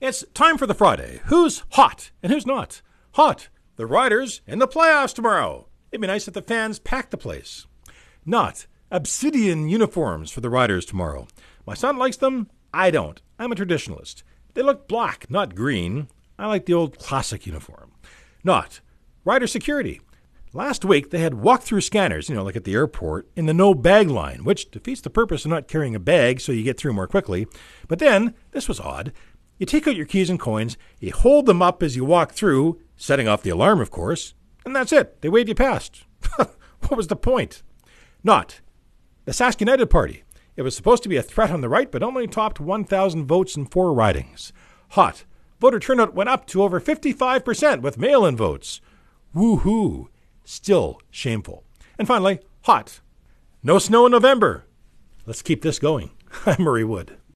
It's time for the Friday. Who's hot and who's not? Hot, the Riders in the playoffs tomorrow. It'd be nice if the fans packed the place. Not, obsidian uniforms for the Riders tomorrow. My son likes them. I don't. I'm a traditionalist. They look black, not green. I like the old classic uniform. Not, Rider security. Last week, they had walk-through scanners, like at the airport, in the no-bag line, which defeats the purpose of not carrying a bag so you get through more quickly. But then, this was odd, you take out your keys and coins, you hold them up as you walk through, setting off the alarm, of course, and that's it. They wave you past. What was the point? Not. The Sask United Party. It was supposed to be a threat on the right, but only topped 1,000 votes in 4 ridings. Hot. Voter turnout went up to over 55% with mail-in votes. Woo-hoo. Still shameful. And finally, hot. No snow in November. Let's keep this going. I'm Murray Wood.